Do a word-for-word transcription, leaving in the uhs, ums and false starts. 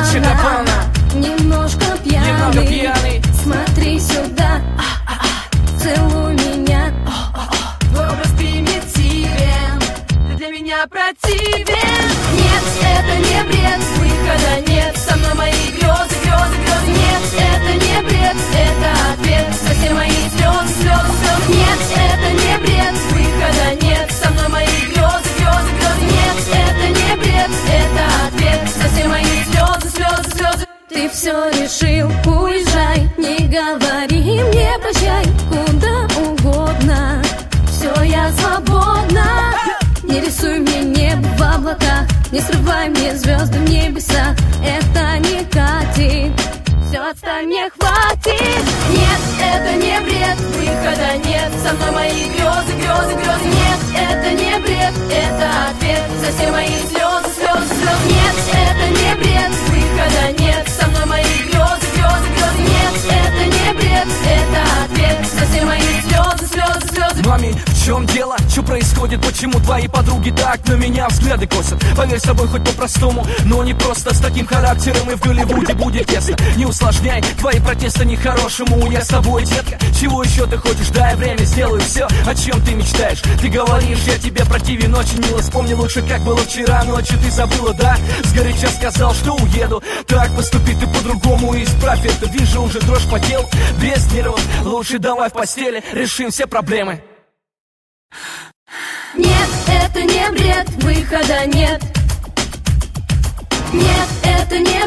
Очень напално. Немножко пьяный, Немного пьяный. Смотри сюда, целуй меня. Твой образ примитивен, ты для меня противен. Нет, это не бред, выхода нет. Со мной мои грезы, грезы, грезы. Нет, это не бред, это ответ на все мои слезы, слезы, слезы. Нет, это не бред, выхода нет. Со мной мои грезы, грезы, грезы. Нет, это не бред, это ответ на все мои слезы, слезы, слезы. Ты все решил, уезжай, не говори мне прощай, куда угодно, все, я свободна. Не рисуй мне небо в облаках, не срывай мне звезды в небеса, это не катит, все, отстань, мне хватит. Нет, это не бред, выхода нет. Со мной мои грезы, грезы, грезы. Нет, это не бред, это ответ за все мои слезы, слезы, слезы. Нет, это не бред, выхода нет. Со мной мои грезы, грезы, грезы. Нет, это не бред, это ответ за все мои слезы, слезы, слезы. Мами, в чем дело? Что происходит? Почему твои подруги так на меня взгляды косят? Поверь, с тобой хоть по-простому, но не просто. С таким характером и в Голливуде будет тесно. Не усложняй твои протесты нехорошему. Я с тобой, детка, чего еще ты хочешь? Дай время, сделаю все, о чем ты мечтаешь. Ты говоришь, я тебе противен очень мило. Вспомни лучше, как было вчера ночью. Ты забыла, да? Сгоряча сказал, что уеду. Так поступи ты по-другому и исправь это. Вижу уже дрожь по телу, без нервов. Лучше давай в постели, решим все проблемы. Нет, это не бред, выхода нет. Нет, это не